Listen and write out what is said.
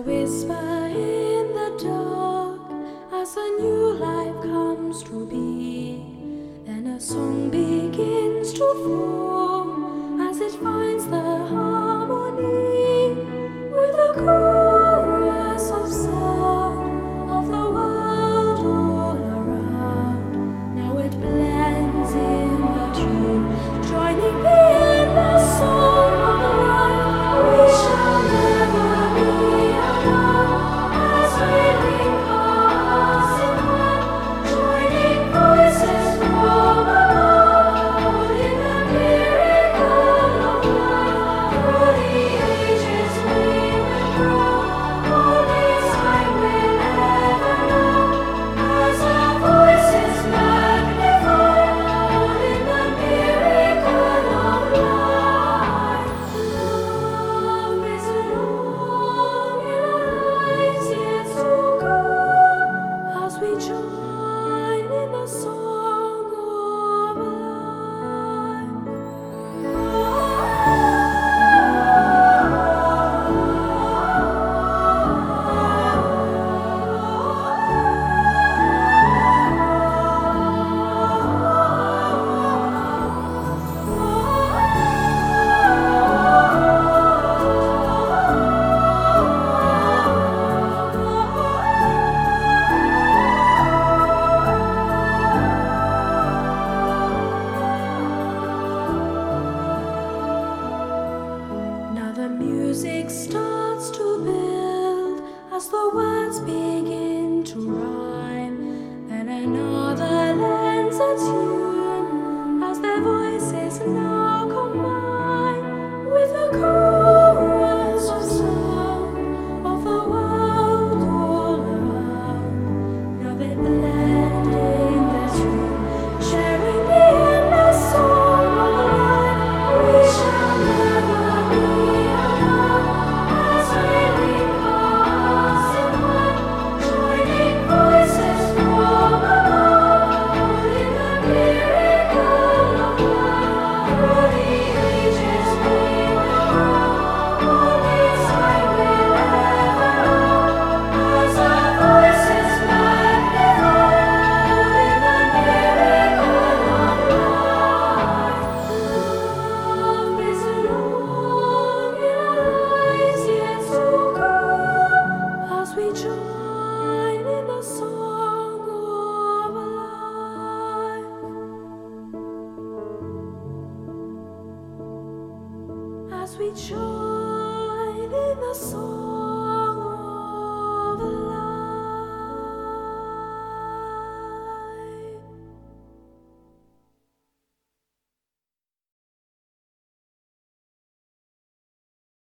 whisper in the dark as a new life comes to be. Then a song begins to form as it finds the harmony with the chorus of sound of the world all around. Now it blends in the tune, joining the endless song of life. We shall never be alone as we link us in one, joining voices from above, holding the miracle of life. Through the ages we will grow, only time will ever know, as our voices magnify, holding the miracle of life. Love is long in our lives yet to come, as we join in the song of Now the music starts to build as the words begin to rhyme. Then another lends a tune as their voices now combine with the chorus of sound of the world all around. Now they blend in the tune, sharing the endless song of life. We shall never be alone as we link us in one, joining voices from above, holding the miracle of life. Through the ages we will grow, only time will ever know, as our voices magnify, holding the miracle of life. Love is long in our lives yet to come, as we join in the song of life. As we join